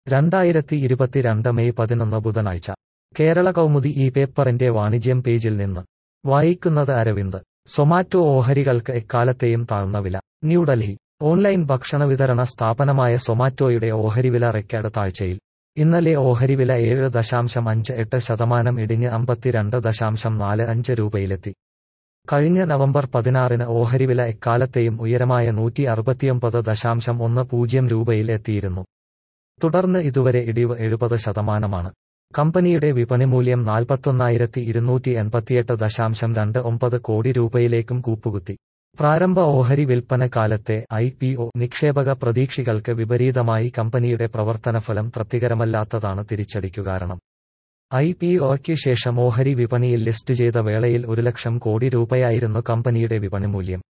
2022 May 11 ബുധനാഴ്ച കേരള കൗമുദി ഈ പേപ്പറിന്റെ വാണിജ്യം പേജിൽ നിന്ന് വായിക്കുന്നത് അരവിന്ദ്. സൊമാറ്റോ ഓഹരികൾക്ക് എക്കാലത്തെയും താഴ്ന്ന വില. ന്യൂഡൽഹി. ഓൺലൈൻ ഭക്ഷണ വിതരണ സ്ഥാപനമായ സൊമാറ്റോയുടെ ഓഹരിവില റെക്കോർഡ് താഴ്ചയിൽ. ഇന്നലെ ഓഹരിവില 7.58% ഇടിഞ്ഞ് 52.45 രൂപയിലെത്തി. കഴിഞ്ഞ നവംബർ 16 ഓഹരിവില എക്കാലത്തെയും ഉയരമായ 169.10 രൂപയിൽ എത്തിയിരുന്നു. തുടർന്ന് ഇതുവരെ ഇടിവ് 70%. കമ്പനിയുടെ വിപണിമൂല്യം 41,288.29 കോടി രൂപയിലേക്കും കൂപ്പുകുത്തി. പ്രാരംഭ ഓഹരി വിൽപ്പന കാലത്തെ IPO നിക്ഷേപക പ്രതീക്ഷകൾക്ക് വിപരീതമായി കമ്പനിയുടെ പ്രവർത്തനഫലം തൃപ്തികരമല്ലാത്തതാണ് തിരിച്ചടിക്കു കാരണം. IPOയ്ക്ക് ശേഷം ഓഹരി വിപണിയിൽ ലിസ്റ്റ് ചെയ്ത വേളയിൽ 1,00,000 കോടി രൂപയായിരുന്നു കമ്പനിയുടെ വിപണിമൂല്യം.